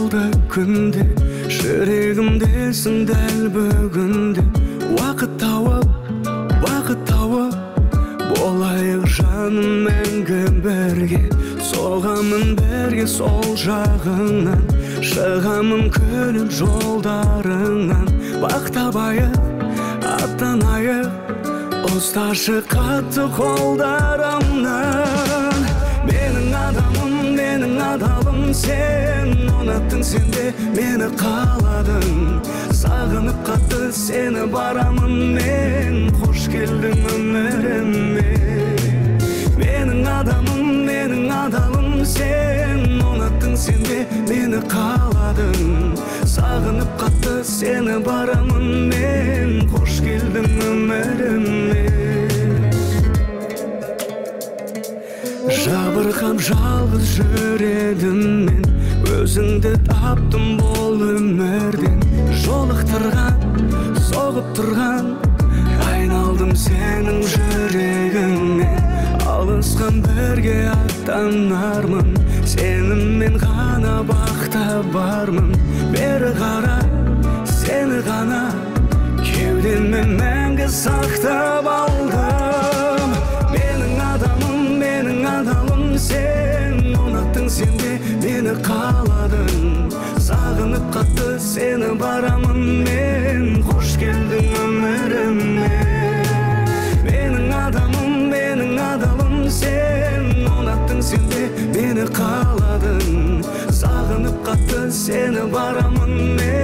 жолда күнде, жүрегімдесің дәл бүгінде. Уақыт тауып болайық жаным мәңгі бірге. Соғамын бірге сол жағыңнан, шығамын күліп жолдарыңнан. Бақ табайық, аттанайық, ұсташы қатты қолдарымнан. Менің адалым сен, ұнаттың сен де мені қаладың. Сағынып қатты сені барамын мен, қош келдің өміріме. Менің адалым сен, ұнаттың сен де мені қаладың. Сағынып қатты сені барамын мен, қош келдің өміріме. Жабырқап жалғыз жүредім мен, өзіңді таптым бұл өмірден. Жолықтырған, соғып тұрған, айналдым сенің жүрегіңмен. Алысқан бірге аттанармын, сенімен ғана бақта бармын. Бері қара, сені ғана кеудеме мәңгі сақтап алдым. Менің адалым сен, ұнаттың сен де мені қаладың. Сағынып қатты сені барамын мен, қош келдің өміріме. Менің адалым сен, ұнаттың сен де мені қаладың. Сағынып қатты сені барамын мен.